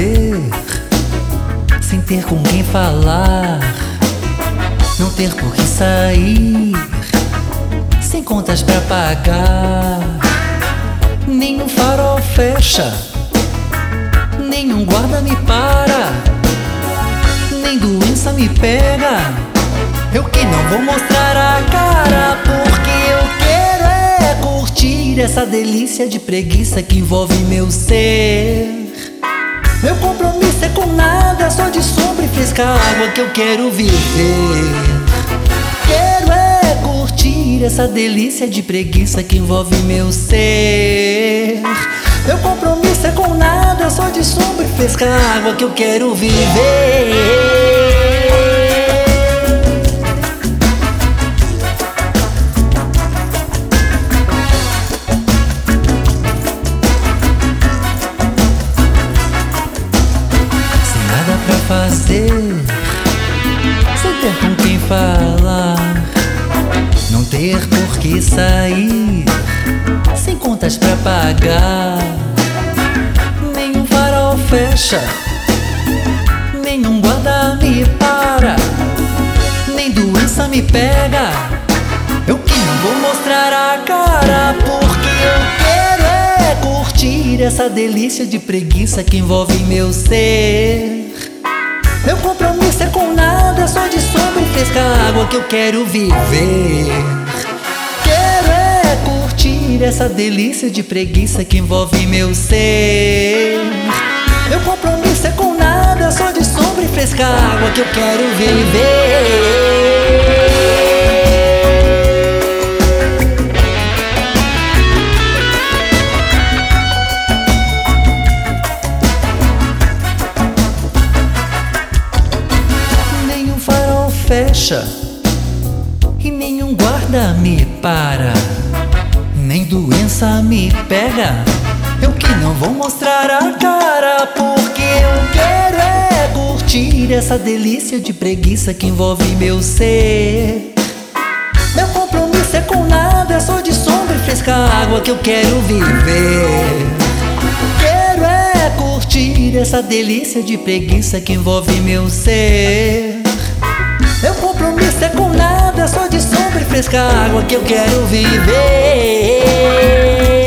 fazer, sem ter com quem falar, não ter por que sair, sem contas pra pagar. Nenhum farol fecha, nenhum guarda me para, nem doença me pega. Eu que não vou mostrar a cara, porque eu quero é curtir essa delícia de preguiça que envolve meu ser. Meu compromisso é com nada, só de sombra e fresca água que eu quero viver. Quero é curtir essa delícia de preguiça que envolve meu ser. Meu compromisso é com nada, só de sombra e fresca água que eu quero viver. Fazer, sem ter com quem falar, não ter por que sair, sem contas pra pagar. Nenhum farol fecha, nenhum guarda me para, nem doença me pega. Eu que não vou mostrar a cara, porque eu quero é curtir essa delícia de preguiça que envolve meu ser. Meu compromisso é com nada, só de sombra e fresca água que eu quero viver. Quero é curtir essa delícia de preguiça que envolve meu ser. Meu compromisso é com nada, só de sombra e fresca água que eu quero viver. Fecha e nenhum guarda me para, nem doença me pega. Eu que não vou mostrar a cara, porque eu quero é curtir essa delícia de preguiça que envolve meu ser. Meu compromisso é com nada, só de sombra e fresca água que eu quero viver. Quero é curtir essa delícia de preguiça que envolve meu ser. Meu compromisso é com nada, só de sombra e fresca água que eu quero viver.